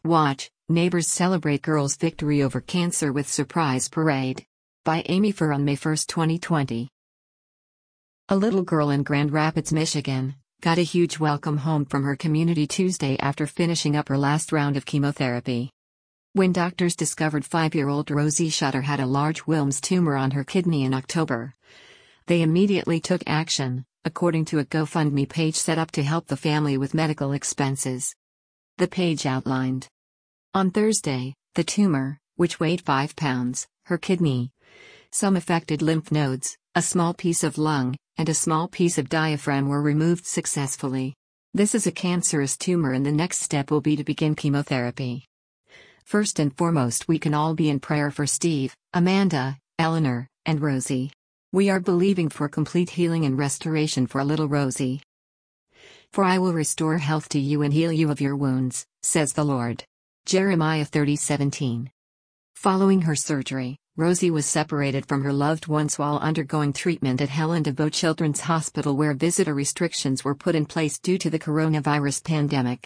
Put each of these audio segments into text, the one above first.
Watch, neighbors celebrate girl's victory over cancer with surprise parade. By Amy Furr on May 1, 2020. A little girl in Grand Rapids, Michigan, got a huge welcome home from her community Tuesday after finishing up her last round of chemotherapy. When doctors discovered 5-year-old Rosie Shutter had a large Wilms tumor on her kidney in October, they immediately took action, according to a GoFundMe page set up to help the family with medical expenses. The page outlined. On Thursday, the tumor, which weighed 5 pounds, her kidney, some affected lymph nodes, a small piece of lung, and a small piece of diaphragm were removed successfully. This is a cancerous tumor and the next step will be to begin chemotherapy. First and foremost, we can all be in prayer for Steve, Amanda, Eleanor, and Rosie. We are believing for complete healing and restoration for little Rosie. For I will restore health to you and heal you of your wounds, says the Lord. Jeremiah 30:17. Following her surgery, Rosie was separated from her loved ones while undergoing treatment at Helen DeVoe Children's Hospital, where visitor restrictions were put in place due to the coronavirus pandemic.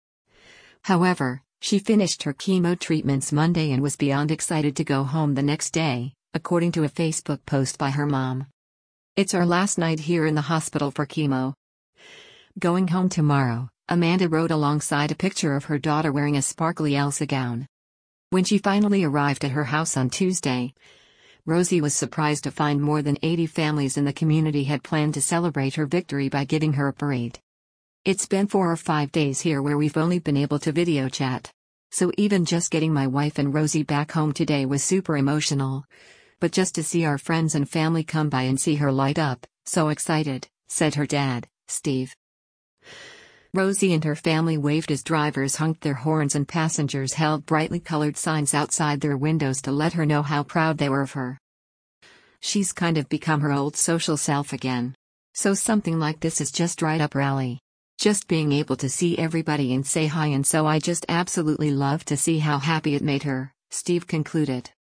However, she finished her chemo treatments Monday and was beyond excited to go home the next day, according to a Facebook post by her mom. "It's our last night here in the hospital for chemo. Going home tomorrow," Amanda wrote alongside a picture of her daughter wearing a sparkly Elsa gown. When she finally arrived at her house on Tuesday, Rosie was surprised to find more than 80 families in the community had planned to celebrate her victory by giving her a parade. "It's been 4 or 5 days here where we've only been able to video chat. So even just getting my wife and Rosie back home today was super emotional. But just to see our friends and family come by and see her light up, so excited," said her dad, Steve. Rosie and her family waved as drivers honked their horns and passengers held brightly colored signs outside their windows to let her know how proud they were of her. "She's kind of become her old social self again. So something like this is just right up her alley. Just being able to see everybody and say hi, and so I just absolutely love to see how happy it made her," Steve concluded.